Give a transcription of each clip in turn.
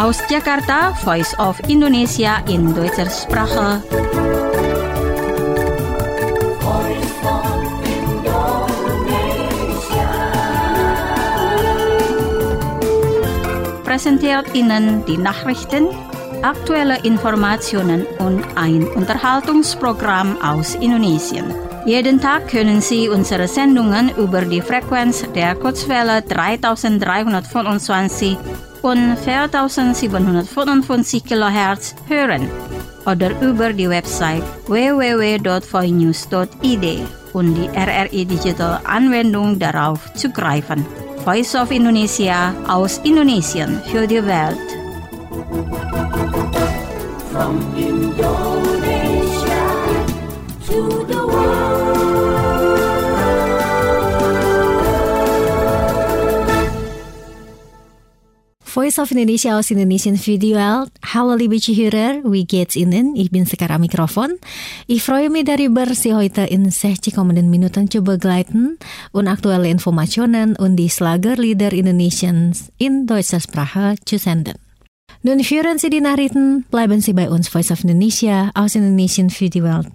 Aus Jakarta, Voice of Indonesia in Deutscher Sprache. Präsentiert Ihnen die Nachrichten, aktuelle Informationen und ein Unterhaltungsprogramm aus Indonesien. Jeden Tag können Sie unsere Sendungen über die Frequenz der Kurzwelle 3325 und 4755 kHz hören oder über die Website www.voinews.id und die RRI Digital Anwendung darauf zugreifen. Voice of Indonesia aus Indonesien für die Welt. From Indonesia to the world. Voice of Indonesia aus Indonesian für die Welt. Hallo liebe Zuhörer, wie geht's Ihnen? Ich bin sekarang Mikrofon. Ich freue mich darüber, Sie heute in 60 kommenden Minuten zu begleiten und aktuelle Informationen und die Schlagerlieder Indonesiens in deutscher Sprache zu senden. Nun hören Sie die Nachrichten, bleiben Sie bei uns Voice of Indonesia aus Indonesian für die Welt.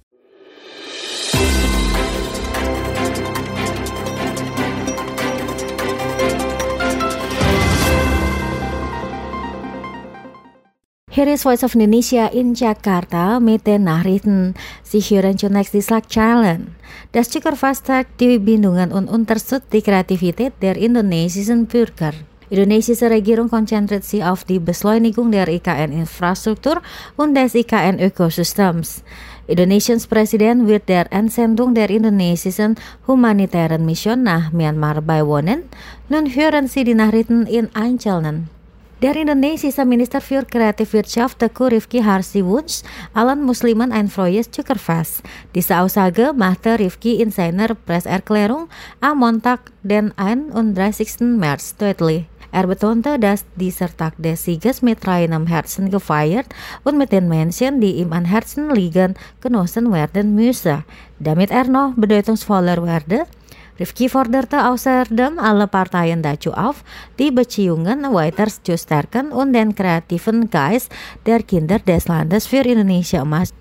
Hier ist Voice of Indonesia in Jakarta mit den Nachrichten. Sie hören zunächst die Schlagzeilen. Das Zuckerfasttag die Bindungen und unterstützt die Kreativität der indonesischen Bürger. Indonesische Regierung konzentriert sich auf die Beschleunigung der IKN-Infrastruktur und des IKN-Ökosystems. Indonesiens Präsident wird der Entsendung der indonesischen humanitären Mission nach Myanmar beiwohnen. Nun hören Sie die Nachrichten in Einzelnen. Der indonesische Minister für Kreativwirtschaft Teuku Rifki Harsdi wünscht allen Muslimen ein frohes Zuckerfest. Diese Aussage machte Rifki in seiner Presseerklärung am Montag, den 31. März deutlich. Er betonte, dass dieser Tag des Sieges mit reinem Herzen gefeiert und mit den Menschen, die ihm an Herzen liegen, genossen werden müsse, damit er noch bedeutungsvoller werde. Rifki forderte außerdem alle Parteien dazu auf, die Beziehungen weiter zu stärken und den kreativen Geist der Kinder des Landes für Indonesia Emas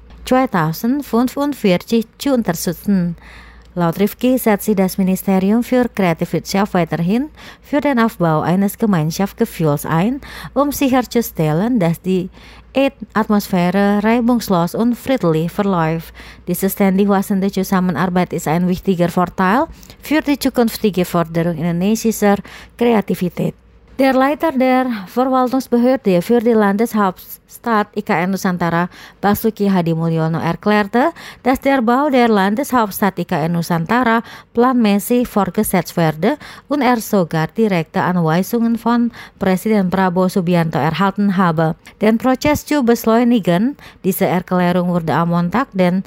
2045 zu unterstützen. Laut Rifki setzt sich das Ministerium für Kreativwirtschaft weiterhin für den Aufbau eines Gemeinschaftsgefühls ein, um sicherzustellen, dass die Atmosphäre reibungslos und friedlich verläuft. Diese ständig wachsende Zusammenarbeit ist ein wichtiger Vorteil für die zukünftige Förderung indonesischer Kreativität. Der Leiter der Verwaltungsbehörde für die Landeshauptstadt IKN Nusantara, Basuki Hadimulyono, erklärte, dass der Bau der Landeshauptstadt IKN Nusantara planmäßig fortgesetzt werde und er sogar direkte Anweisungen von Präsident Prabowo Subianto erhalten habe, den Prozess zu beschleunigen. Diese Erklärung wurde am Montag, den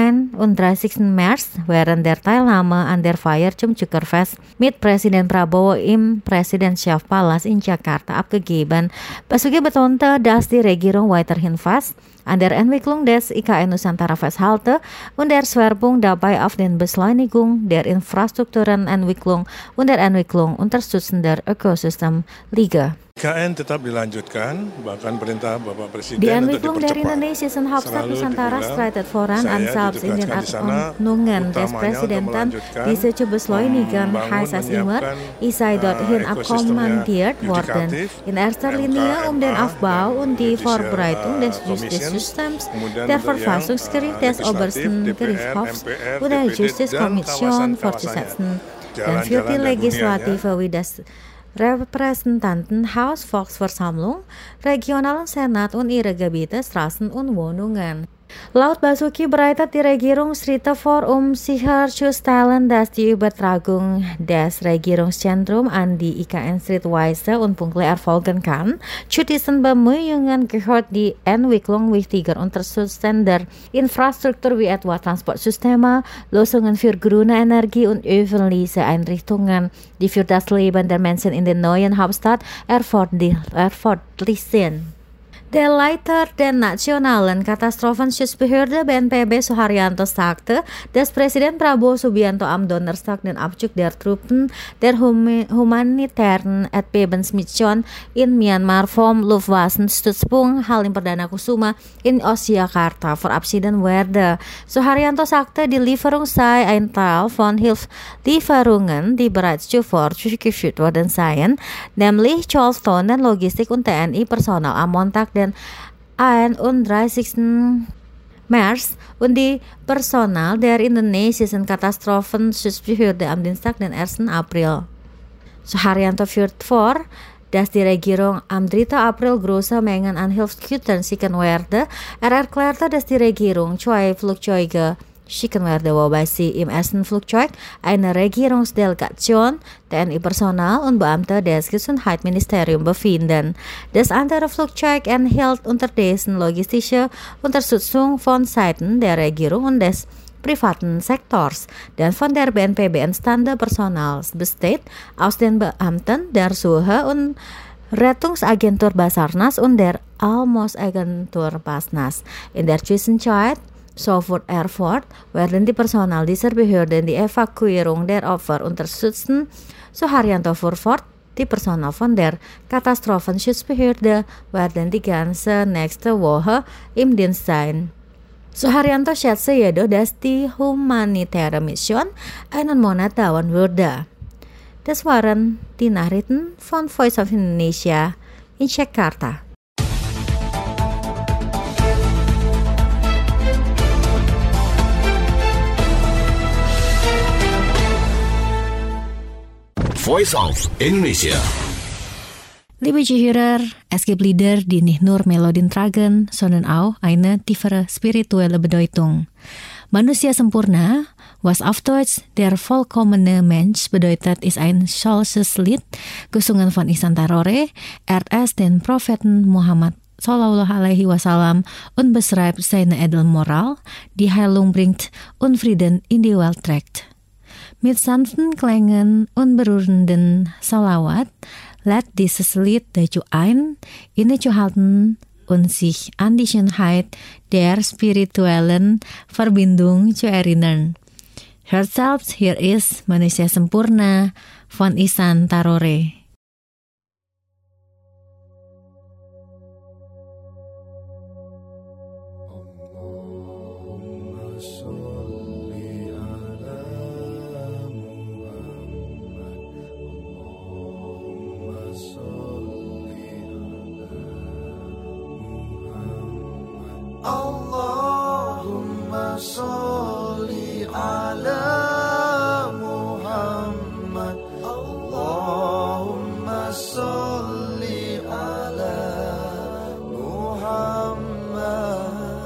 31. März während der Teilnahme an der Feier zum Zuckerfest mit Präsident Prabowo im Präsidentschaftspalast in Jakarta abgegeben. Basuki betonte, dass die Regierung weiterhin fest an der Entwicklung des IKN Nusantara festhalte und der Schwerpunkt dabei auf den Beschleunigung der Infrastrukturenentwicklung und der Entwicklung unterstützender Ökosystem liege. IKN tetap dilanjutkan, bahkan perintah Bapak Presiden Die untuk Entwicklung der dipercepat. indonesischen Hauptstadt Nusantara schreitet voran, selbst in den Anordnungen des Präsidenten diese zu beschleunigen, heißt es immer, ich sei dorthin abkommandiert worden. In erster Linie den Aufbau und die Vorbereitung des Justizsystems, der Verfassungsgericht des obersten Gerichtshofs und der Justizkommission fortzusetzen. Dan für die Legislative wie das Repräsentantenhaus, Volksversammlung, regionalen Senat und ihre Gebiete, Straßen und Wohnungen. Laut Basuki bereitet die Regierung Schritte vor, sicherzustellen, dass die Übertragung des Regierungszentrums an die IKN schrittweise und pünktlich erfolgen kann. Zu diesen Bemühungen gehört die Entwicklung wichtiger unterstützender Infrastruktur wie etwa Transportsysteme, Lösungen für grüne Energie und öffentliche Einrichtungen, die für das Leben der Menschen in der neuen Hauptstadt erforderlich sind. De Leiter den Nationalen Katastrophenschutzbehörde BNPB Suharyanto sagte, dass Präsident Prabowo Subianto am Donnerstag den Abzug der Truppen der humanitären Erdbebensmission in Myanmar vom Luftwaffenstützpunkt Halim Perdana Kusuma in Ostjakarta verabschieden werde. Suharyanto sagte, die Lieferung sei ein Teil von Hilfslieferungen, die bereits zuvor durchgeführt worden seien, nämlich 12 Tonnen Logistik und TNI-Personal am Montag den 31. März und die Personal der indonesischen Katastrophenschutzbehörde am Dienstag den 1. April. Suharyanto führt vor, dass die Regierung am 3. April große Mengen an Hilfsgütern schicken werde. Erklärte, dass die Regierung 2 Flugzeuge schicken werde, wobei sie im ersten Flugzeug eine Regierungsdelegation, TNI-Personal und Beamte des Gesundheitsministeriums befinden. Das andere Flugzeug enthielt unterdessen logistische Unterstützung von Seiten der Regierung und des privaten Sektors, denn von der BNPB entstandene Personal besteht aus den Beamten der Suche- und Rettungsagentur Basarnas und der Almos-Agentur Basnas. In der Zwischenzeit sofort Erfurt werden die Personal dieser Behörden die Evakuierung der Opfer unterstützen. Suharyanto fuhr fort, die Personal von der Katastrophenschutzbehörde werden die ganze nächste Woche im Dienst sein. Suharyanto schätzte jedoch, dass die humanitäre Mission einen Monat dauern würde. Das waren die Nachrichten von Voice of Indonesia in Jakarta. Voice of Indonesia. Liebe Zuhörer, es gibt Lieder, die nicht nur Melodien tragen, sondern auch eine tiefere spirituelle Bedeutung. Manusia sempurna, was auf Deutsch der vollkommene Mensch bedeutet, ist ein solches Lied, gesungen von Ihsan Tarore, RS den Propheten Muhammad Sallallahu Alaihi Wasallam und beschreibt seine edle Moral, die Heilung bringt und Frieden in die Welt trägt. Mit sanften Klängen und berührenden Salawat lädt dieses Lied dazu ein, innezuhalten und sich an die Schönheit der spirituellen Verbindung zu erinnern. Hört selbst, hier ist Manusia Sempurna von Ihsan Tarore. Allahumma sholli ala Muhammad. Allahumma sholli ala Muhammad.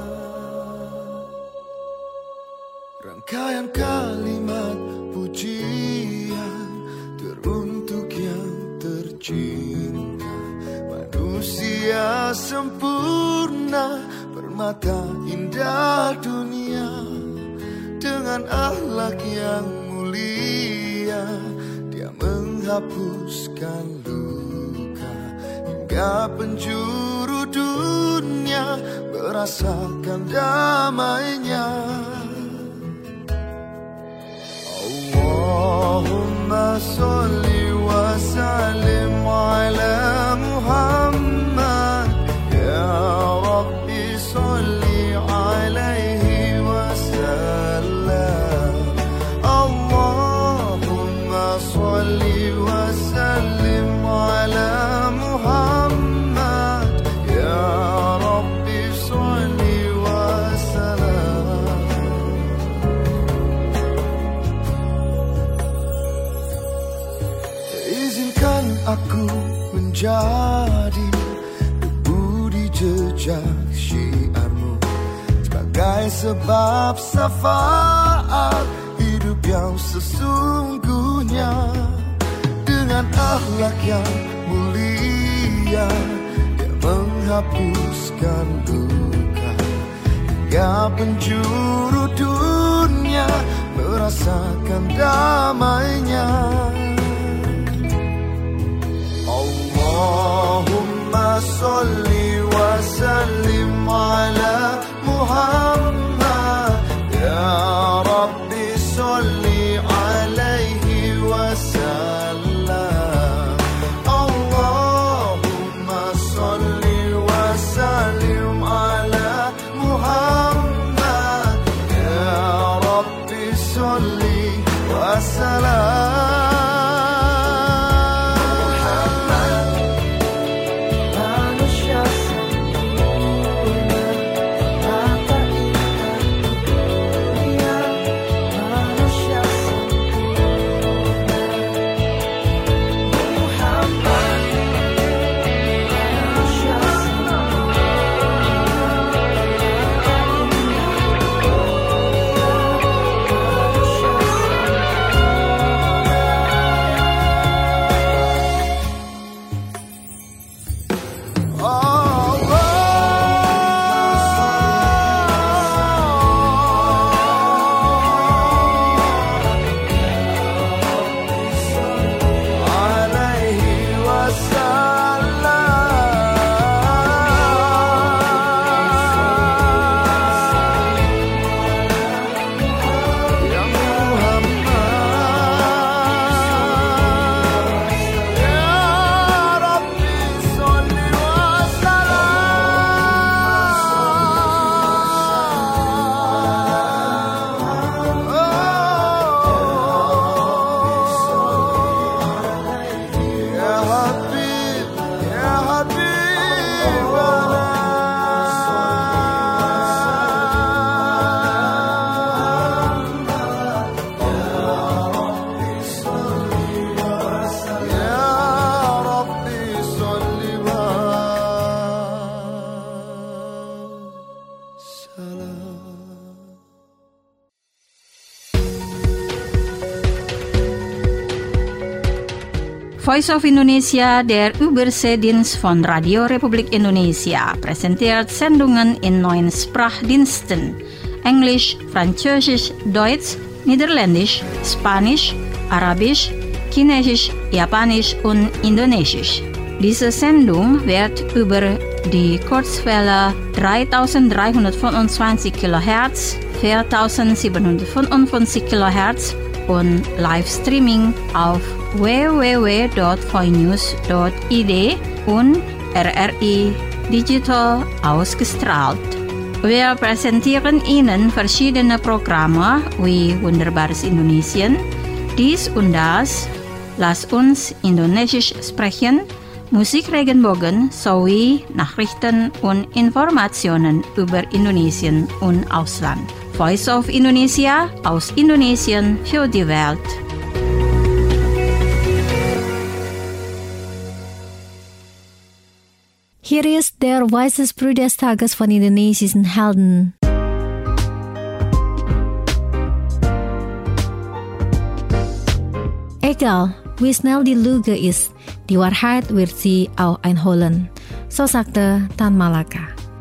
Rangkaian kalimat pujian teruntuk yang tercinta, manusia sempurna, permata indah dunia, dengan akhlak yang mulia, dia menghapuskan luka, hingga penjuru dunia merasakan damainya. Allahumma sholli wa sallim ala Muhammad, ya Rabbi sholli alaihi wasallam. Allahumma sholli wa sallim ala Muhammad, ya Rabbi sholli wa sallam. Izinkan aku menjadi jejak syiarmu sebagai sebab syafaat hidup yang sesungguhnya, dengan akhlak yang mulia, dia menghapuskan luka, hingga penjuru dunia merasakan damainya. Allahumma sholli wa sallim Voice of Indonesia, der Überseedienst von Radio Republik Indonesia, präsentiert Sendungen in 9 Sprachdiensten: Englisch, Französisch, Deutsch, Niederländisch, Spanisch, Arabisch, Chinesisch, Japanisch und Indonesisch. Diese Sendung wird über die Kurzwelle 3325 kHz, 4755 kHz und Livestreaming auf www.voinews.id und RRI Digital ausgestrahlt. Wir präsentieren Ihnen verschiedene Programme wie Wunderbares Indonesien, dies und das, Lass uns Indonesisch sprechen, Musik Regenbogen sowie Nachrichten und Informationen über Indonesien und Ausland. Voice of Indonesia aus Indonesien für die Welt. Hier ist der Weisesbrüder des Tages von indonesischen Helden. Egal, wie schnell die Lüge ist, die Wahrheit wird sie auch einholen. So sagte Tan Malaka.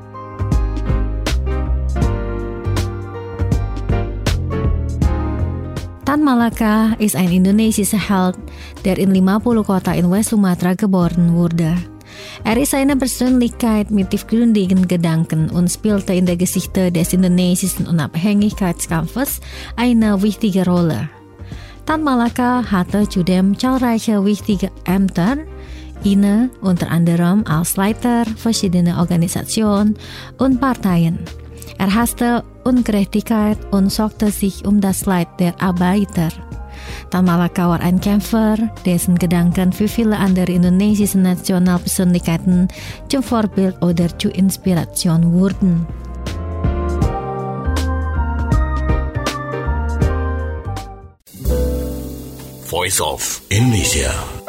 Tan Malaka ist ein indonesischer Held, der in 50 Kota in West Sumatra geboren wurde. Ist eine Persönlichkeit mit tiefgründigen Gedanken und spielte in der Geschichte des indonesischen Unabhängigkeitskampfes eine wichtige Rolle. Tan Malaka hatte zudem zahlreiche wichtige Ämter inne, unter anderem als Leiter verschiedener Organisationen und Parteien. Hasste Ungerechtigkeit und sorgte sich das Leid der Arbeiter. Tan Malaka war ein Kämpfer, dessen Gedanken für viele andere indonesische Nationalpersönlichkeiten zum Vorbild oder zur Inspiration wurden. Voice of Indonesia.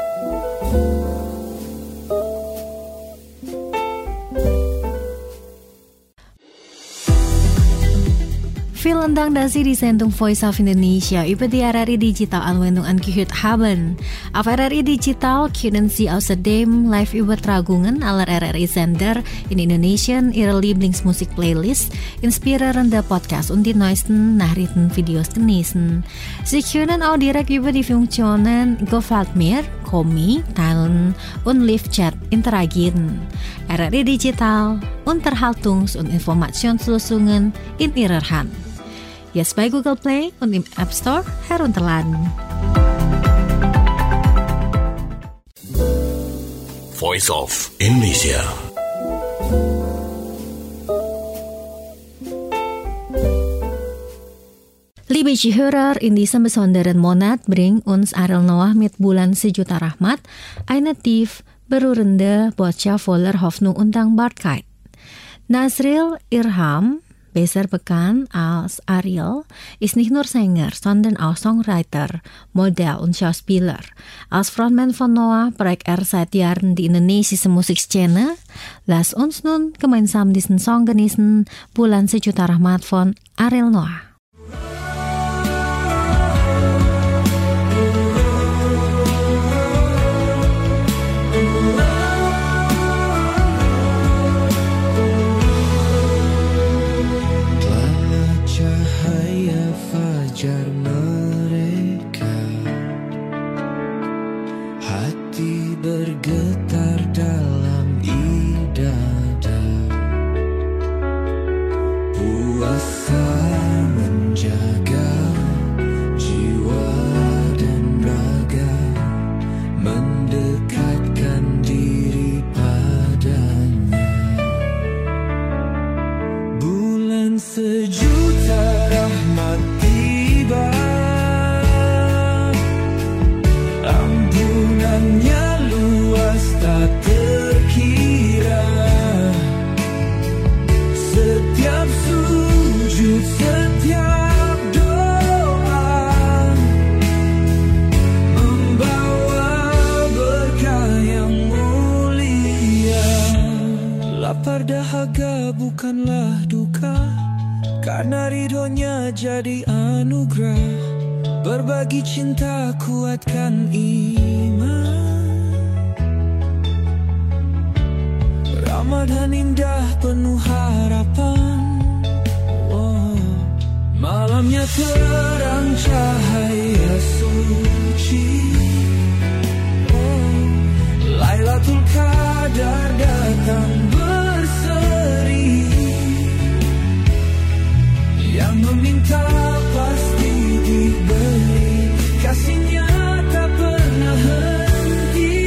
Vielen Dank, dass Sie die Sendung Voice of Indonesia über die RRI Digital Anwendung angehört haben. Auf RRI Digital können Sie außerdem Live-Übertragungen aller RRI-Sender in Indonesien, Ihre Lieblingsmusik-Playlist, inspirierende Podcasts und die neuesten Nachrichtenvideos genießen. Sie können auch direkt über die Funktionen Gefällt mir, Kommi, Teilen und Live-Chat interagieren. RRI Digital, Unterhaltungs- und Informationslösungen in Ihrer Hand. Jetzt bei Google Play und im App Store herunterladen. Voice of Indonesia. Liebe Zuhörer, in diesem besonderen Monat bringt uns Ariel Noah mit Bulan Sejuta Rahmat eine tief berührende Botschaft voller Hoffnung und Dankbarkeit. Nazril Irham, besser bekannt als Ariel, ist nicht nur Sänger, sondern auch Songwriter, Model und Schauspieler. Als Frontman von Noah prägt seit Jahren die indonesische Musikszene. Lass uns nun gemeinsam diesen Song genießen, Bulan Sejuta Rahmat von Ariel Noah. Fajar mereka, hati bergetar dalam dada, puasa menjaga jiwa dan raga, mendekatkan diri padanya. Bulan sejuta rahmat tiba, ampunannya luas tak terkira. Setiap sujud, setiap doa membawa berkah yang mulia. Lapar dahaga bukanlah duka, karena ridhonya jadi anugerah. Berbagi cinta kuatkan iman. damai dan indah penuh harapan. Malamnya terang cahaya suci. Lailatul Qadar datang berseri. Yang meminta pasti diberi, kasihnya tak pernah henti.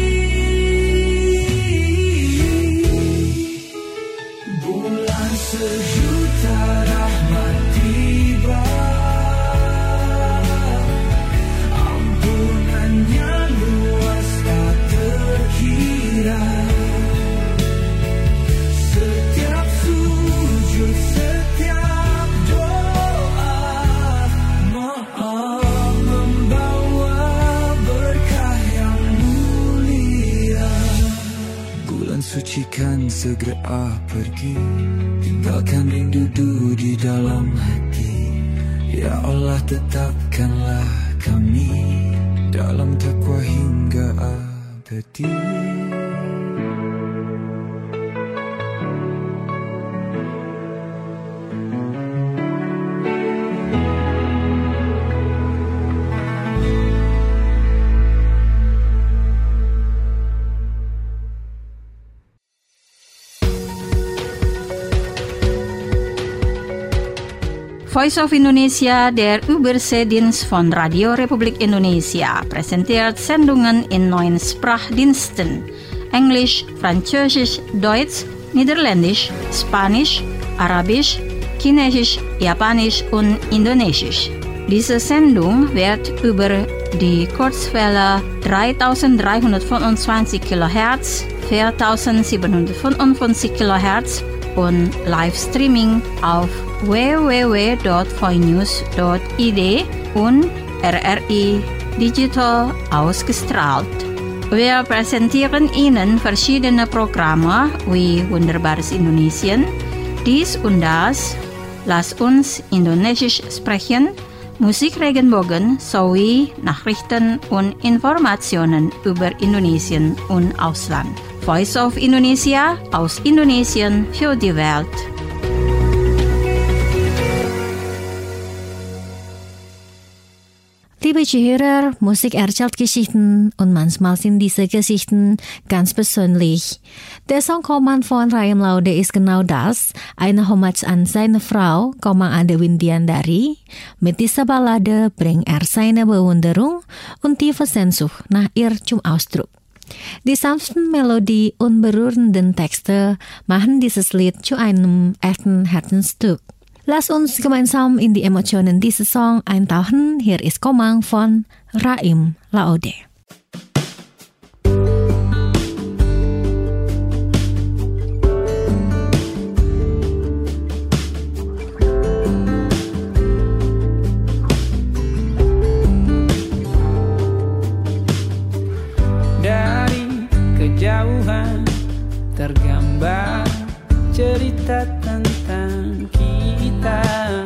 Bulan sejuta rahmat tiba, ampunannya luas tak terkira. Setiap sujud, setiap doa, Maha membawa berkah yang mulia. Bulan suci kan segera pergi, tinggalkan rindu di dalam hati. Ya Allah, tetapkanlah kami dalam takwa hingga abadi. Voice of Indonesia, der Überseedienst von Radio Republik Indonesia, präsentiert Sendungen in 9 Sprachdiensten: Englisch, Französisch, Deutsch, Niederländisch, Spanisch, Arabisch, Chinesisch, Japanisch und Indonesisch. Diese Sendung wird über die Kurzwelle 3325 kHz, 4755 kHz und Livestreaming auf www.voinews.id und RRI Digital ausgestrahlt. Wir präsentieren Ihnen verschiedene Programme wie Wunderbares Indonesien, dies und das, Lass uns Indonesisch sprechen, Musik Regenbogen sowie Nachrichten und Informationen über Indonesien und Ausland. Voice of Indonesia aus Indonesien für die Welt. Liebe Zuhörer, Musik erzählt Geschichten und manchmal sind diese Geschichten ganz persönlich. Der Song Komang von Ryan Laude ist genau das, eine Hommage an seine Frau, Komang Ade Windiandari. Mit dieser Ballade bringt seine Bewunderung und tiefe Sehnsucht nach ihr zum Ausdruck. Die sanften Melodie und berührenden Texte machen dieses Lied zu einem echten Herzensstück. Lass uns gemeinsam in die Emotionen dieses Song eintauchen. Hier ist Komang von Ryan Laude. Dari kejauhan tergambar cerita tentang kita,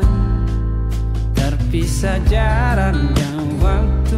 terpisah jarak dan waktu.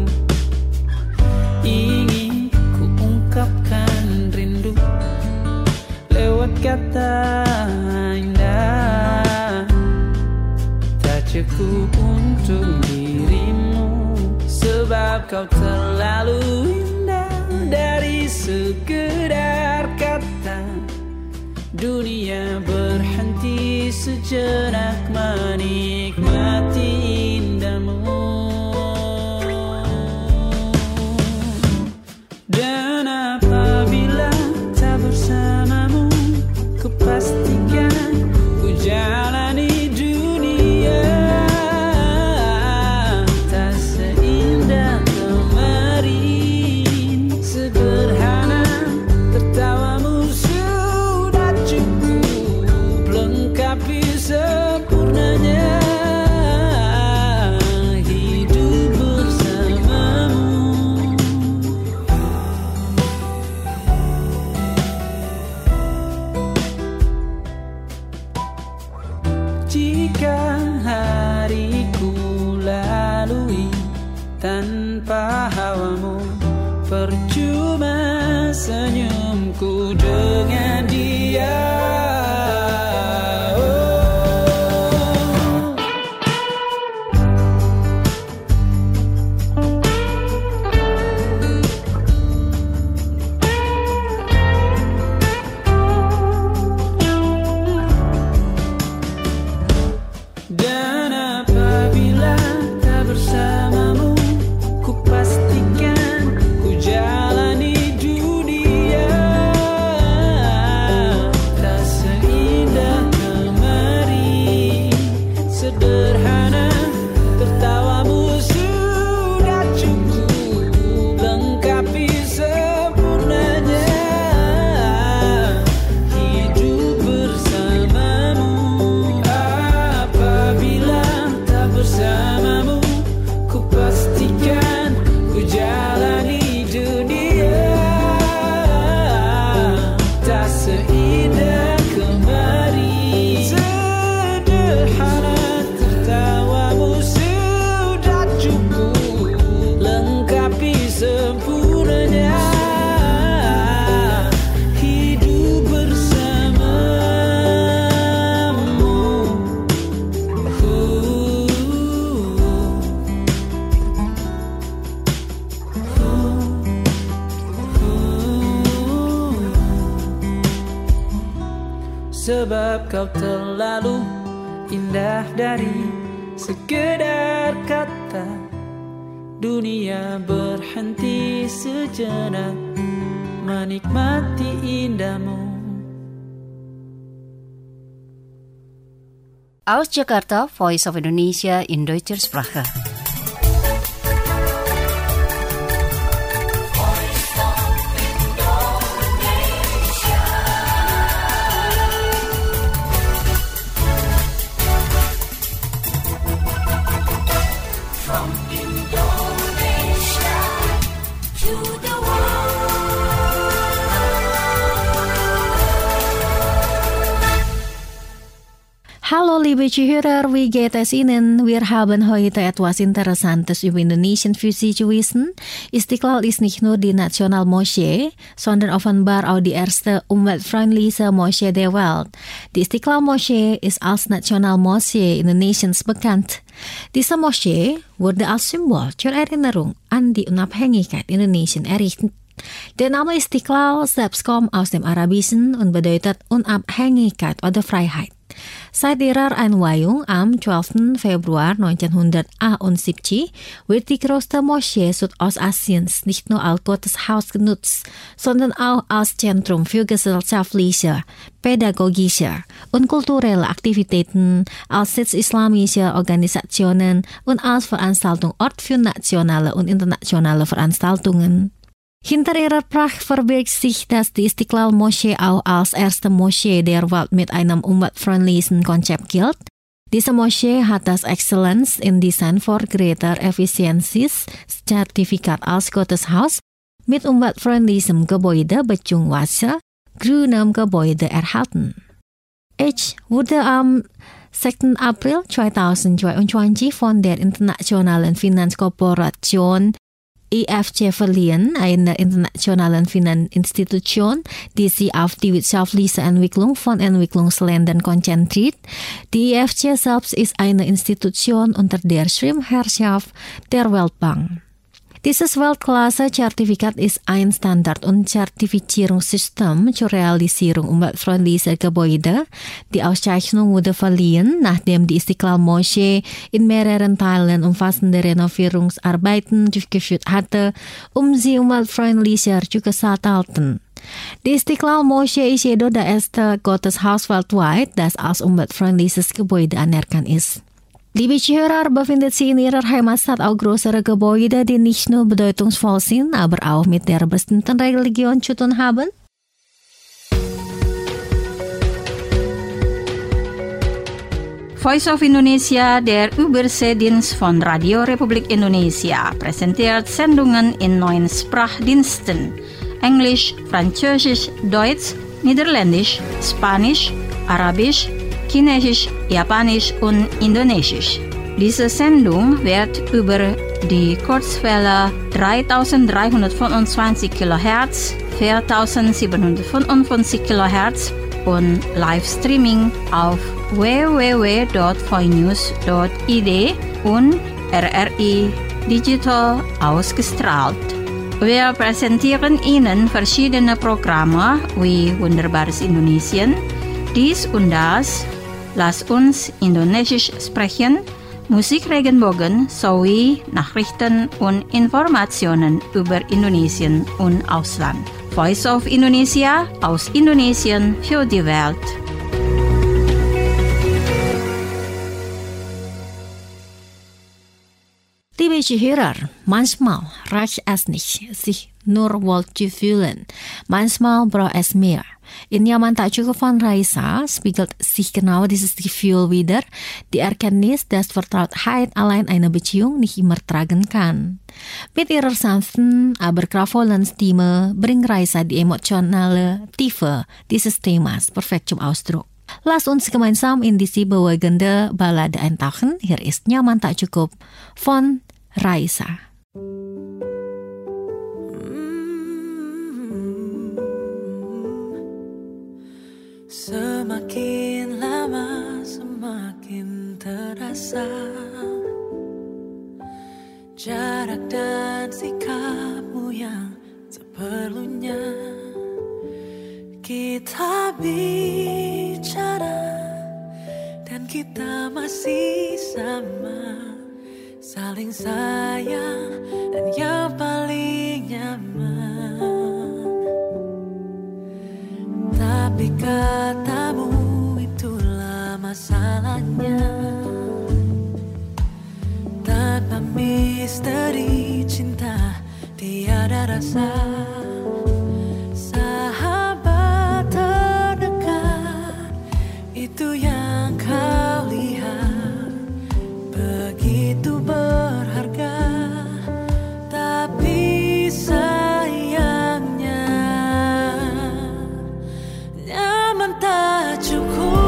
Ingin ku ungkapkan rindu lewat kata indah, tak cukup untuk dirimu, sebab kau terlalu indah. Dari sekedar kata, dunia berhenti sejenak menikmati indahmu. Dan apabila tak bersamamu, ku pastikan ku jalani dunia tak seindah kemarin. Sederhana tertawamu sudah cukup lengkapi sempurnanya hidup bersamamu. Jika hariku lalui tanpa hawamu, percuma senyumku dengan sebab kau terlalu indah dari sekedar kata. Dunia berhenti sejenak menikmati indahmu. Aus Jakarta, Voice of Indonesia in Deutscher Sprache. Hallo liebe Zuhörer, wie geht es Ihnen? Wir haben heute etwas Interessantes über Indonesien für Sie zu wissen. Istiqlal ist nicht nur die Nationalmoschee, sondern offenbar auch die erste umweltfreundliche Moschee der Welt. Die Istiqlal-Moschee ist als Nationalmoschee Indonesiens bekannt. Diese Moschee wurde als Symbol zur Erinnerung an die Unabhängigkeit Indonesien errichtet. Der Name Istiqlal selbst kommt aus dem Arabischen und bedeutet Unabhängigkeit oder Freiheit. Seit ihrer Einweihung am 12. Februar 1971 wird die größte Moschee Südostasiens nicht nur als Gotteshaus genutzt, sondern auch als Zentrum für gesellschaftliche, pädagogische und kulturelle Aktivitäten, als Sitz islamischer Organisationen und als Veranstaltungsort für nationale und internationale Veranstaltungen. Hinter ihrer Pracht verbirgt sich, dass die Istiqlal-Moschee auch als erste Moschee der Welt mit einem umweltfreundlichen Konzept gilt. Diese Moschee hat das Excellence in Design for Greater Efficiencies Zertifikat als Gotteshaus mit umweltfreundlichem Gebäude bzw. grünem Gebäude erhalten. Es wurde am 6. April 2022 von der internationalen Finanzkorporation IFC verliehen, einer internationalen Finanzinstitution, die sich auf die wirtschaftliche Entwicklung von Entwicklungsländern konzentriert. Die IFC selbst ist eine Institution unter der Schirmherrschaft der Weltbank. Dieses Weltklasse-Zertifikat ist ein Standard- und Zertifizierungssystem zur Realisierung umweltfreundlicher Gebäude. Die Auszeichnung wurde verliehen, nachdem die Istiqlal-Moschee in mehreren Teilen umfassende Renovierungsarbeiten durchgeführt hatte, sie umweltfreundlicher zu gestalten. Die Istiqlal-Moschee ist jedoch das erste Gotteshaus weltweit, das als umweltfreundliches Gebäude anerkannt ist. Liebe Zuhörer, befindet sich in Ihrer Heimatstadt auch größere Gebäude, die nicht nur bedeutungsvoll sind, aber auch mit der bestimmten Religion zu tun haben? Voice of Indonesia, der Überseedienst von Radio Republik Indonesia, präsentiert Sendungen in 9 Sprachdiensten: Englisch, Französisch, Deutsch, Niederländisch, Spanisch, Arabisch, Chinesisch, Japanisch und Indonesisch. Diese Sendung wird über die Kurzwelle 3325 kHz, 4755 kHz und Livestreaming auf www.voinews.id und RRI Digital ausgestrahlt. Wir präsentieren Ihnen verschiedene Programme wie Wunderbares Indonesien, dies und das, Lass uns Indonesisch sprechen, Musikregenbogen sowie Nachrichten und Informationen über Indonesien und Ausland. Voice of Indonesia aus Indonesien für die Welt. Liebe Zuhörer, manchmal reicht es nicht, sich nur wohl zu fühlen. Manchmal braucht es mehr. In Nyaman tak cukup von Raisa spiegelt sich genau dieses Gefühl wider, die Erkenntnis, dass Vertrautheit allein eine Beziehung nicht immer tragen kann. Mit ihrer sanften, aber kraftvollen Stimme bringt Raisa die emotionale Tiefe dieses Themas perfekt zum Ausdruck. Lass uns gemeinsam in diese bewegende Ballade eintauchen. Hier ist Nyaman tak cukup von Raisa. Semakin lama semakin terasa jarak dan sikapmu yang seperlunya kita bicara kita masih sama, saling sayang dan yang paling nyaman. Tapi katamu itulah masalahnya. Tanpa misteri cinta tiada rasa. Sahabat terdekat itu yang kau lihat begitu berharga. Tapi sayangnya nyaman tak cukup.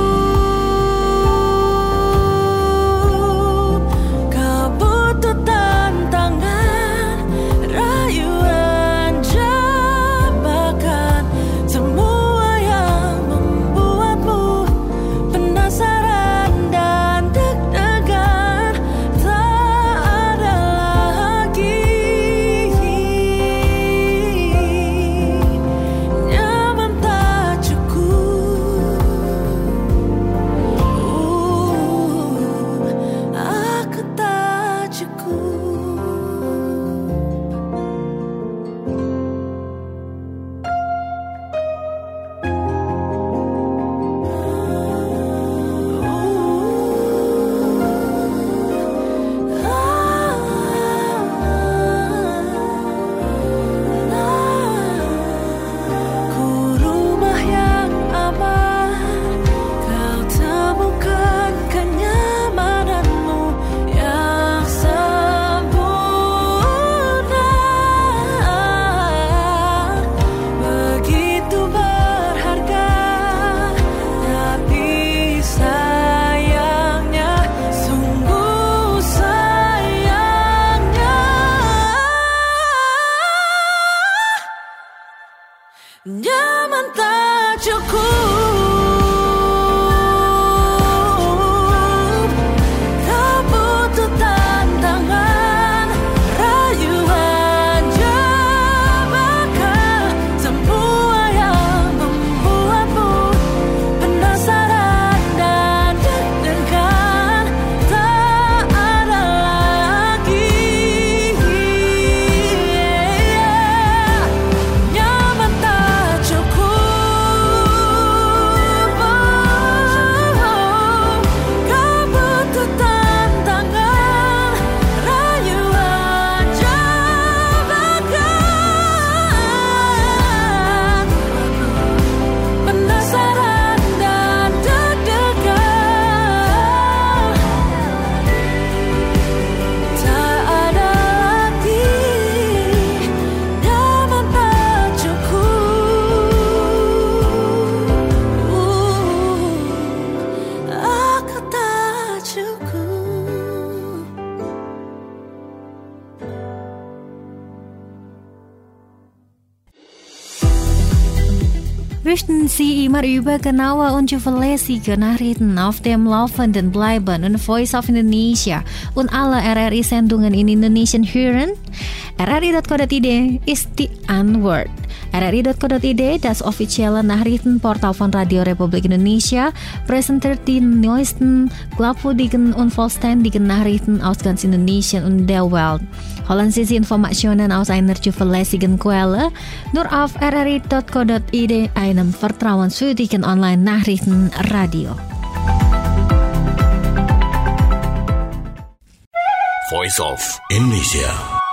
Nyaman tak cukup. Kau butuh tantangan, rayuan, jebakan, semua yang membuatmu penasaran dan deg-degan. Tak ada lagi. Nyaman tak cukup. Kau butuh tantangan, rayuan, jebakan, penasaran dan deg-degan. Tak ada lagi. Nyaman tak cukup. Aku tak cukup. Möchten Sie immer über genaue und zuverlässige Nachrichten auf dem Laufenden bleiben und Voice of Indonesia und alle RRI-Sendungen in Indonesian hören? RRI.co.id ist die Antwort. RRI.co.id, das offizielle Nachrichtenportal von Radio Republik Indonesia, präsentiert die neuesten, glaubwürdigen und vollständigen Nachrichten aus ganz Indonesien und der Welt. Holen Sie Informationen aus einer zuverlässigen Quelle nur auf RRI.co.id, einem vertrauenswürdigen Online-Nachrichtenradio. Voice of Indonesia.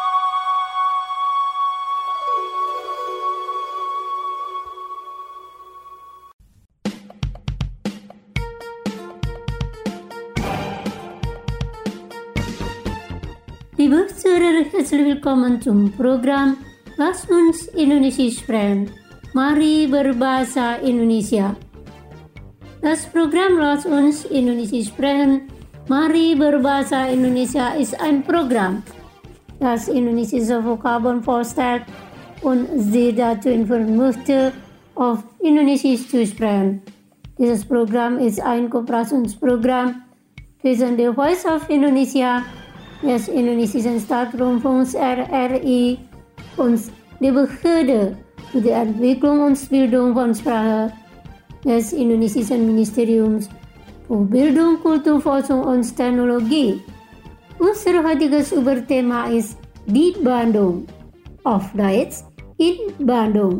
Liebe Zuhörer, herzlich willkommen zum Programm Lass uns Indonesisch sprechen. Mari berbahasa Indonesia. Das Programm Lass uns Indonesisch sprechen. Mari berbahasa Indonesia ist ein Programm, das indonesische Vokabeln vorstellt und Sie dazu informieren möchte, auf Indonesisch zu sprechen. Dieses Programm ist ein Kooperationsprogramm zwischen der Voice of Indonesia, des indonesischen Staatsrundfunks RRI und der Behörde für die Entwicklung und Bildung von Sprache des indonesischen Ministeriums für Bildung, Kultur, Forschung und Technologie. Unser heutiges Überthema ist die Bandung, auf Deutsch in Bandung.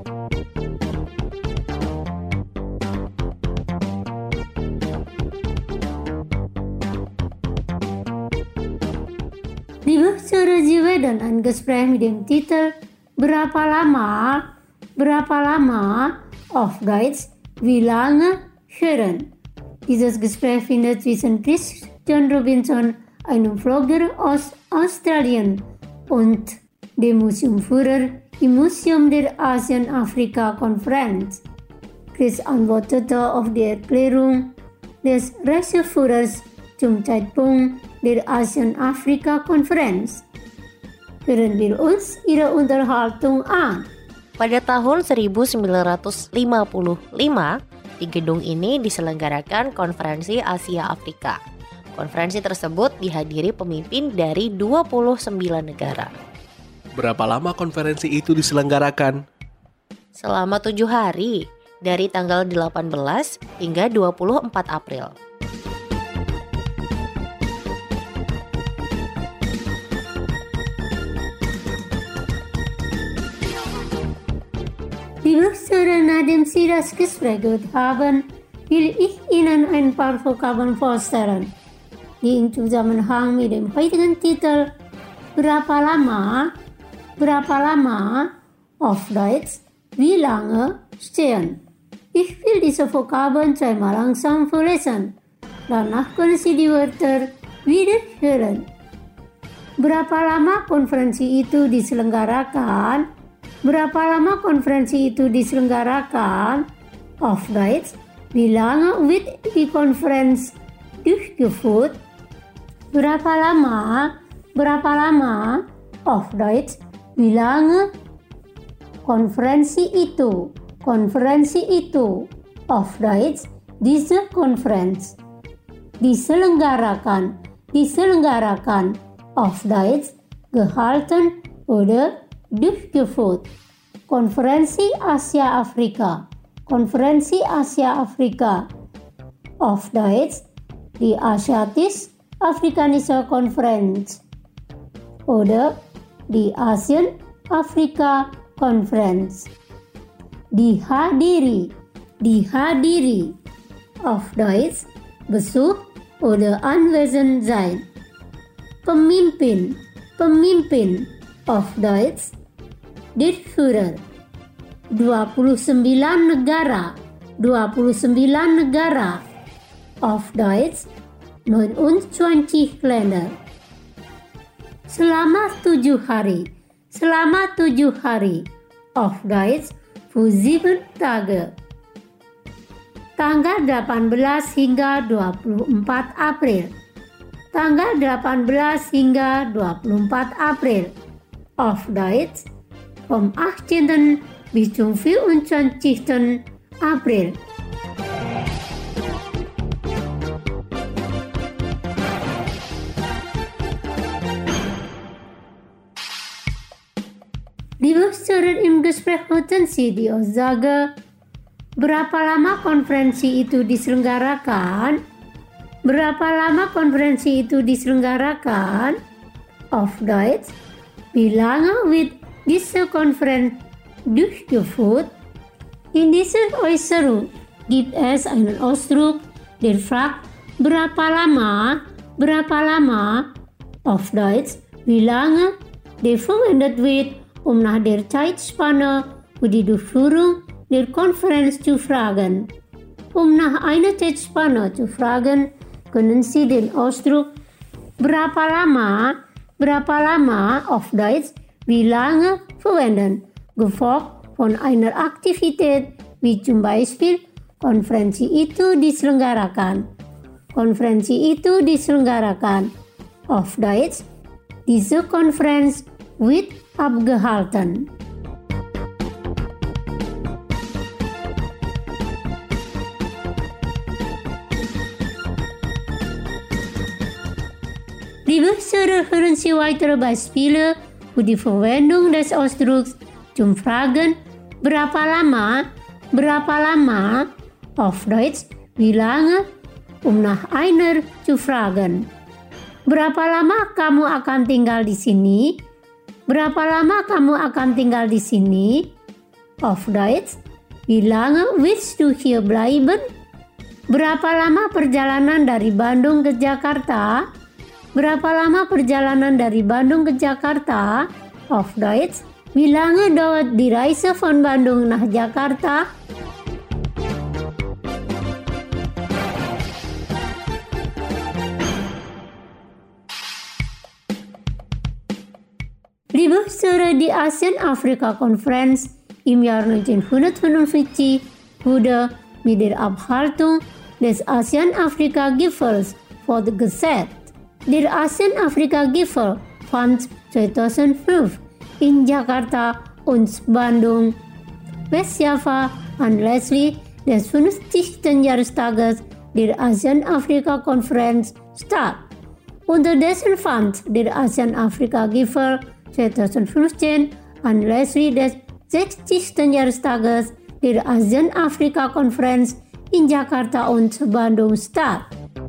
Liebe Zuhörer, Sie werden ein Gespräch mit dem Titel Berapa lama, auf Deutsch, wie lange hören. Dieses Gespräch findet zwischen Christian Robinson, einem Vlogger aus Australien, und dem Museumführer im Museum der Asien-Afrika-Konferenz. Chris antwortete auf die Erklärung des Reiseführers zum Zeitpunkt der Asien-Afrika-Konferenz. Hören wir uns Ihre Unterhaltung an. Pada tahun 1955, di gedung ini diselenggarakan Konferensi Asia Afrika. Konferensi tersebut dihadiri pemimpin dari 29 negara. Berapa lama konferensi itu diselenggarakan? Selama 7 hari, dari tanggal 18 hingga 24 April. Liebe Zuhörer, nachdem Sie das Gespräch gehört haben, will ich Ihnen ein paar Vokabeln vorstellen, die im Zusammenhang mit dem heutigen Titel Berapa lama, auf Deutsch, wie lange stehen. Ich will diese Vokabeln zweimal langsam vorlesen. Danach können Sie die Wörter wieder hören. Berapa lama konferensi itu diselenggarakan? Berapa lama konferensi itu diselenggarakan? Auf Deutsch, wie lange wird die Konferenz durchgeführt? Berapa lama? Auf Deutsch, wie lange? Konferensi itu. Auf Deutsch, diese Konferenz. Diselenggarakan. Auf Deutsch, gehalten oder durchgeführt. Konferensi Asia Afrika. Auf Deutsch, die Asiatisch-Afrikanische Konferenz oder die Asien-Afrika-Konferenz. Dihadiri. Auf Deutsch, Besuch oder anwesend sein. Pemimpin. Auf Deutsch, der Führer. 29 negara. Auf Deutsch, 29 Länder. Selama 7 hari. Auf Deutsch, für 7 Tage. Tanggal 18 hingga 24 April. Auf Deutsch, vom 18. bis zum 24. April. Liebe Zuhörer, im Gespräch hörten Sie die Aussage, berapa lama konferensi itu diselenggarakan? Auf Deutsch, wie lange wird diese Konferenz durchgeführt? In dieser Äußerung gibt es einen Ausdruck, der fragt, berapa lama? Auf Deutsch, wie lange? Der verwendet wird, um nach der Zeitspanne für die Durchführung der Konferenz zu fragen. Um nach einer Zeitspanne zu fragen, können Sie den Ausdruck berapa lama auf Deutsch, wie lange verwenden, gefolgt von einer Aktivität wie zum Beispiel Konferensi itu diselenggarakan. Auf Deutsch, diese Konferenz wird abgehalten. Liebe Zuhörer, hören Sie weitere Beispiele für die Verwendung des Ausdrucks zum Fragen berapa lama, auf Deutsch, wie lange, nach einer zu fragen. Berapa lama kamu akan tinggal di sini? Berapa lama kamu akan tinggal di sini? Auf Deutsch, wie lange willst du hier bleiben? Berapa lama perjalanan dari Bandung ke Jakarta? Berapa lama perjalanan dari Bandung ke Jakarta? Auf Deutsch, wie lange dauert die Reise von Bandung nach Jakarta? Liebe Hörer, die Asien-Afrika-Konferenz im Jahr 1945 wurde mit der Abhaltung des ASEAN-Afrika-Gipfels fortgesetzt. Der ASEAN-Afrika-Gipfel fand 2005 in Jakarta und Bandung, Westjava anlässlich des 50. Jahrestages der ASEAN-Afrika-Konferenz statt. Unterdessen fand der ASEAN-Afrika-Gipfel 2015 anlässlich des 60. Jahrestages der ASEAN-Afrika-Konferenz in Jakarta und Bandung statt.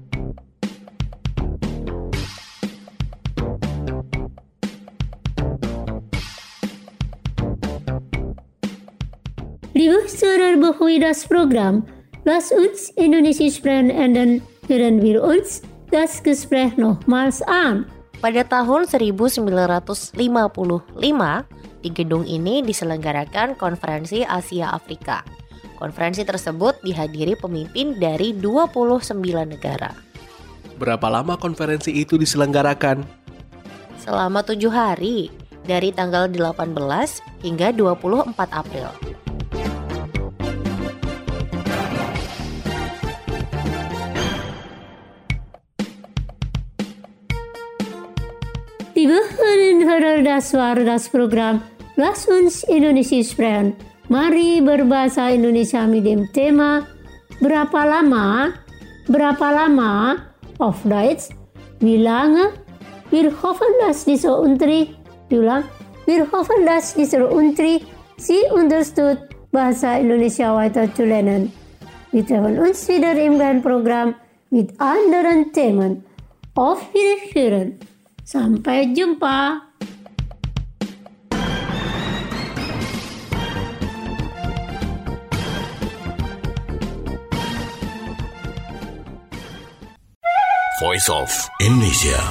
Liebe Hörer, bevor das Programm Lass uns Indonesisch sprechen enden, hören wir uns das Gespräch nochmals an. Pada tahun 1955, di gedung ini diselenggarakan Konferensi Asia Afrika. Konferensi tersebut dihadiri pemimpin dari 29 negara. Berapa lama konferensi itu diselenggarakan? Selama 7 hari, dari tanggal 18 hingga 24 April. Liebe Hörerinnen und Hörer, das war das Programm Lass uns Indonesisch sprechen. Mari berbahasa Indonesia mit dem Thema Berapa lama, auf Deutsch, wie lange? Wir hoffen, dass dieser Unterricht Sie unterstützt, Bahasa Indonesia weiter zu lernen. Wir treffen uns wieder im gleichen Programm mit anderen Themen. Auf Wiederhören. Sampai jumpa. Voice of Indonesia.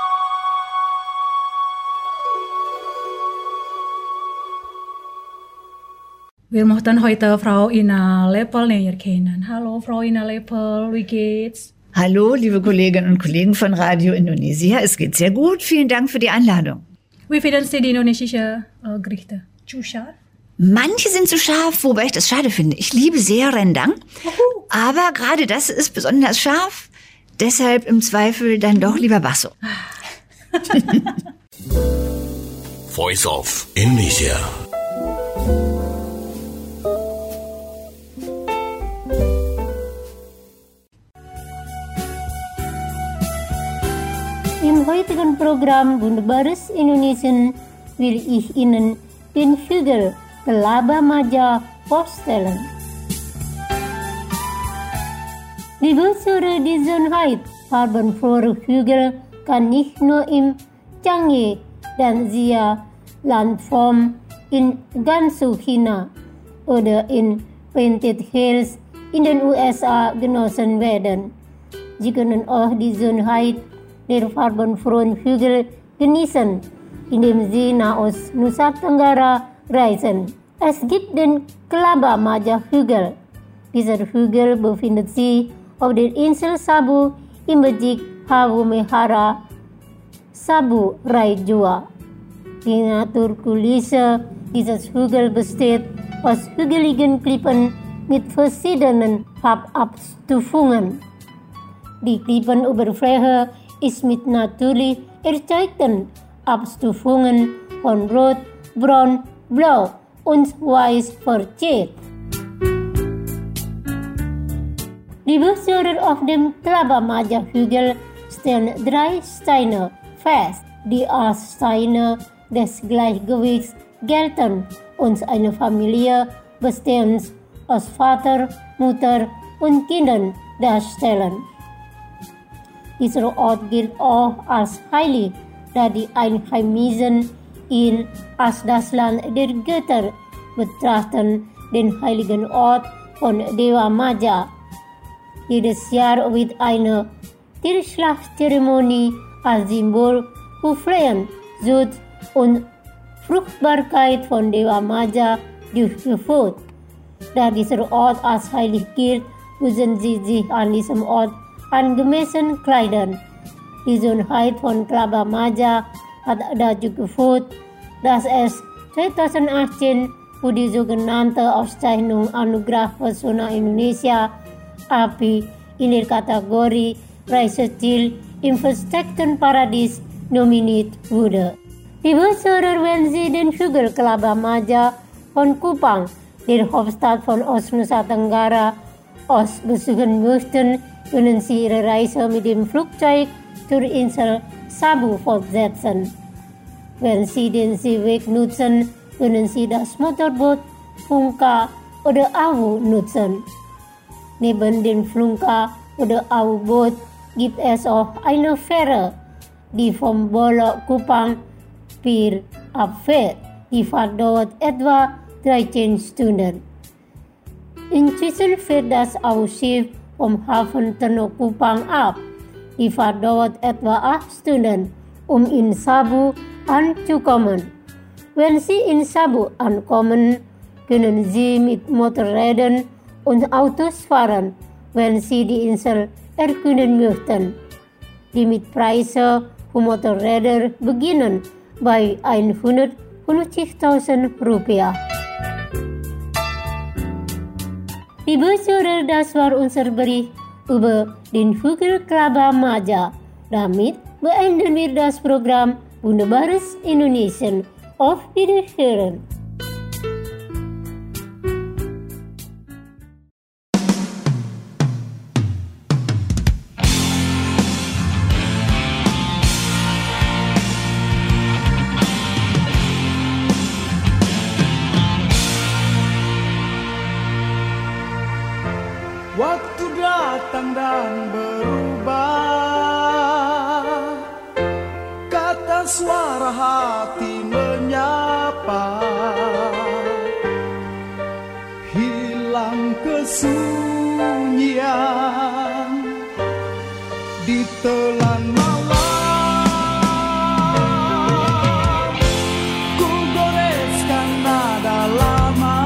Wir möchten heute Frau Ina Lepel näher kennen. Hallo Frau Ina Lepel, wie geht's? Hallo, liebe Kolleginnen und Kollegen von Radio Indonesia. Es geht sehr gut. Vielen Dank für die Einladung. Wie finden Sie die indonesische Gerichte? Zu scharf? Manche sind zu scharf, wobei ich das schade finde. Ich liebe sehr Rendang, aber gerade das ist besonders scharf. Deshalb im Zweifel dann doch lieber Basso. Voice of Indonesia. Im heutigen Programm Wunderbares Indonesien will ich Ihnen den Hügel Kelaba Maja vorstellen. Liebe Hörer, die Schönheit farbenfroher Hügel kann nicht nur im Changi dan Xia Landform in Gansu, China oder in Painted Hills in den USA genossen werden. Sie können auch die Schönheit der farbenfrohen Hügel genießen, indem Sie nach Nusa Tenggara reisen. Es gibt den Kelaba Maja Hügel. Dieser Hügel befindet sich auf der Insel Sabu im Bezirk Halmahera, Sabu Raijua. Die Naturkulisse dieses Hügels besteht aus hügeligen Klippen mit verschiedenen Farbabstufungen. Die Klippenoberfläche ist mit natürlich erzeugten Abstufungen von Rot, Braun, Blau und Weiß verziert. Die Hörer, auf dem Kelaba Maja Hügel stehen 3 Steine fest, die als Steine des Gleichgewichts gelten und eine Familie bestehend aus Vater, Mutter und Kindern darstellen. Dieser Ort gilt auch als heilig, da die Einheimischen ihn als das Land der Götter betrachten, den heiligen Ort von Dewa Maja. Jedes Jahr wird eine Tierschlachtzeremonie als Symbol für Flehen, Schutz und Fruchtbarkeit von Dewa Maja durchgeführt. Da dieser Ort als heilig gilt, müssen sie sich an diesem Ort angemessen kleiden. Die Schönheit von Klaba Maja hat dazu geführt, dass es 2018 für die sogenannte Auszeichnung Anugerah Pesona Indonesia API in der Kategorie Reisestil im versteckten Paradies nominiert wurde. Liebe Hörer, wenn Sie den Hügel Klaba Maja von Kupang, der Hauptstadt von Ostnusa Tenggara, besuchen möchten, können Sie Ihre Reise mit dem Flugzeug zur Insel Sabu fortsetzen. Wenn Sie den Seeweg nutzen, können Sie das Motorboot Flunka oder Awu nutzen. Neben dem Flunka oder Awu-Boot gibt es auch eine Fähre, die vom Bolo Kupang Pier abfährt. Die Fahrt dauert etwa 13 Stunden. Inzwischen fährt das Awu-Schiff vom Hafen Tenok Kupang ab. Die Fahrt dauert etwa 8 Stunden, um in Sabu anzukommen. Wenn Sie in Sabu ankommen, können Sie mit Motorrädern und Autos fahren, wenn Sie die Insel erkunden möchten. Die Mietpreise für Motorräder beginnen bei 150.000 Rupiah. Liebe Hörer, das war unser Bericht über den Hügel Klaba Maja. Damit beenden wir das Programm Wunderbares Indonesien. Auf Wiederhören. Waktu datang dan berubah, kata suara hati menyapa, hilang kesunyian di telan malam, ku goreskan nada lama,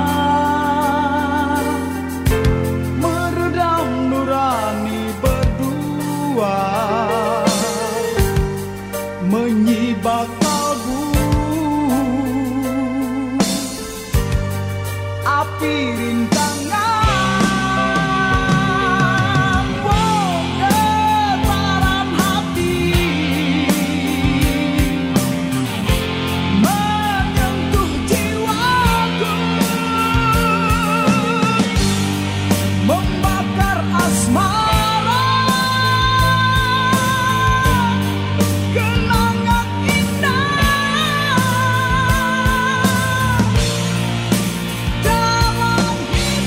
meredam nurani berdua, menyibak kalbu, api rintangan, getaran hati, menyentuh jiwaku, membakar asmara, kenangan indah dalam hidup.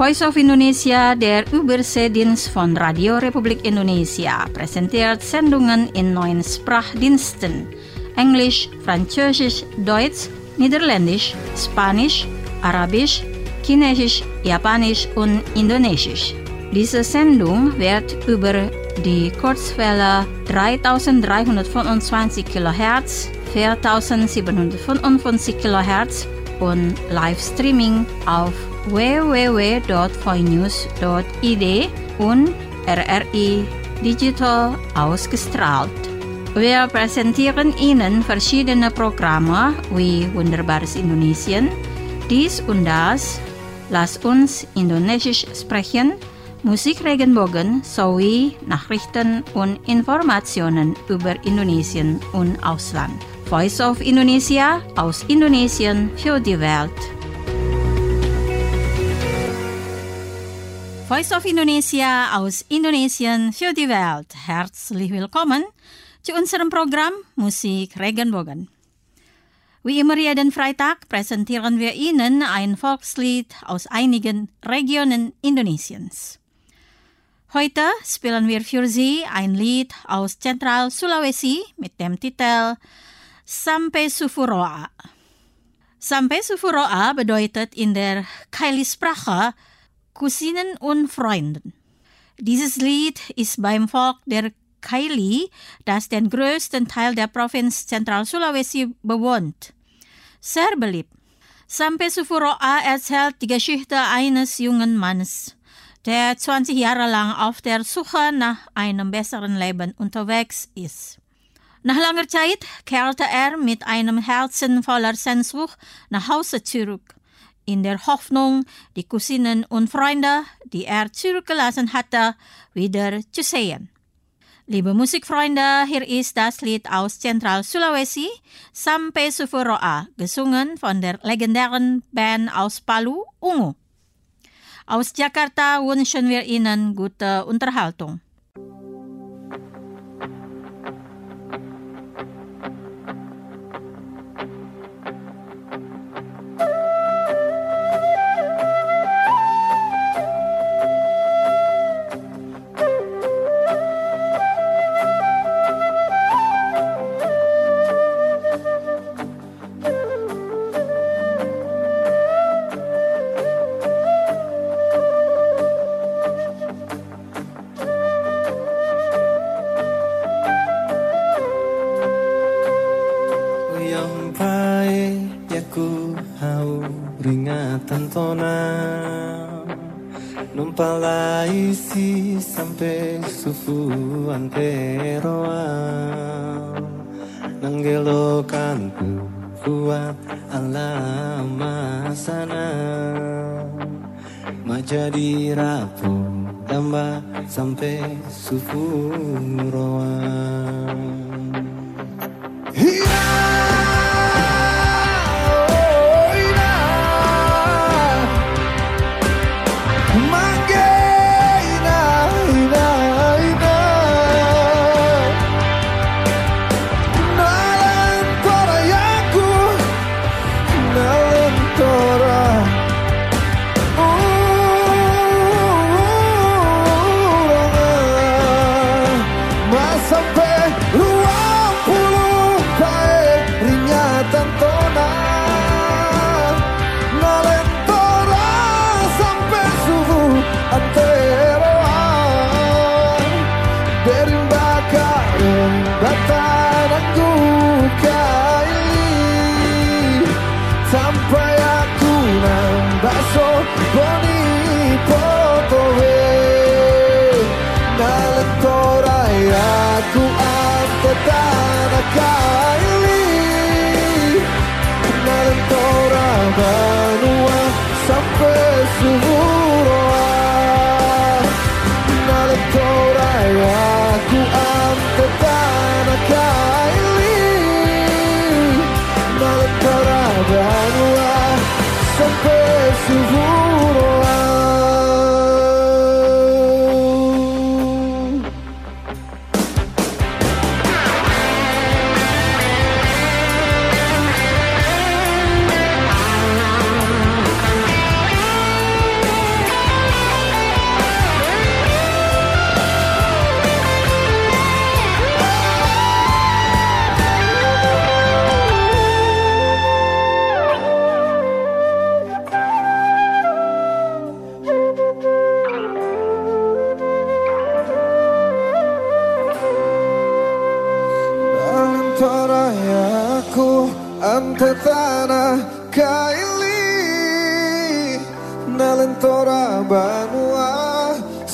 Voice of Indonesia, der Überseedienst von Radio Republik Indonesia, präsentiert Sendungen in 9 Sprachdiensten: Englisch, Französisch, Deutsch, Niederländisch, Spanisch, Arabisch, Chinesisch, Japanisch und Indonesisch. Diese Sendung wird über die Kurzwelle 3325 kHz, 4755 kHz und Livestreaming auf www.voinews.id und RRI Digital ausgestrahlt. Wir präsentieren Ihnen verschiedene Programme wie Wunderbares Indonesien, dies und das, Lass uns Indonesisch sprechen, Musik Regenbogen sowie Nachrichten und Informationen über Indonesien und Ausland. Voice of Indonesia aus Indonesien für die Welt. Voice of Indonesia aus Indonesien für die Welt. Herzlich willkommen zu unserem Programm Musik Regenbogen. Wie immer jeden Freitag präsentieren wir Ihnen ein Volkslied aus einigen Regionen Indonesiens. Heute spielen wir für Sie ein Lied aus Zentral Sulawesi mit dem Titel Sampai Sufuroa. Sampai Sufuroa bedeutet in der Kaili-Sprache Cousinen und Freunden. Dieses Lied ist beim Volk der Kaili, das den größten Teil der Provinz Zentral Sulawesi bewohnt, sehr beliebt. Sampai Sufuroa erzählt die Geschichte eines jungen Mannes, der 20 Jahre lang auf der Suche nach einem besseren Leben unterwegs ist. Nach langer Zeit kehrte er mit einem Herzen voller Sehnsucht nach Hause zurück, in der Hoffnung, die Cousinen und Freunde, die er zurückgelassen hatte, wieder zu sehen. Liebe Musikfreunde, hier ist das Lied aus Zentral Sulawesi, Sampai Sufuroa, gesungen von der legendären Band aus Palu, Ungu. Aus Jakarta wünschen wir Ihnen gute Unterhaltung. Numpalaisi sampai sufu anteroa nanggelokanku kuat alama sana majadi rapu damba sampai sufu roa.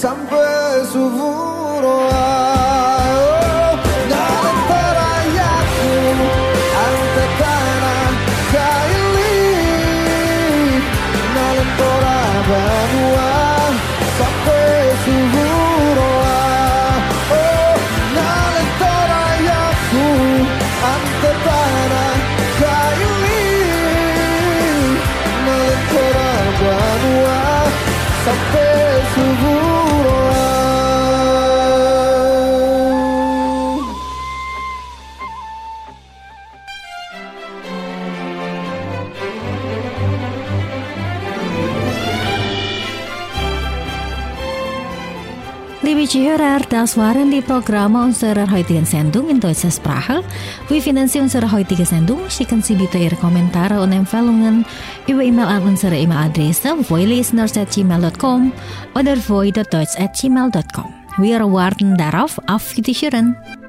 sampai subuh roa. Dalam terayaku ante tanah kaili, dalam tora banua sampai subuh roa. Oh, dalam terayaku ante tanah kaili, dalam tora banua sampai subuh roa. Liebe Zuhörer, das waren die Programme unserer heutigen Sendung in deutscher Sprache. Wie finden Sie unsere heutige Sendung? Schicken Sie bitte Ihre Kommentare und Empfehlungen über E-Mail an unsere E-Mail-Adresse voilisteners@gmail.com oder voi.deutsch@gmail.com. Wir warten darauf. Auf Wiederhören.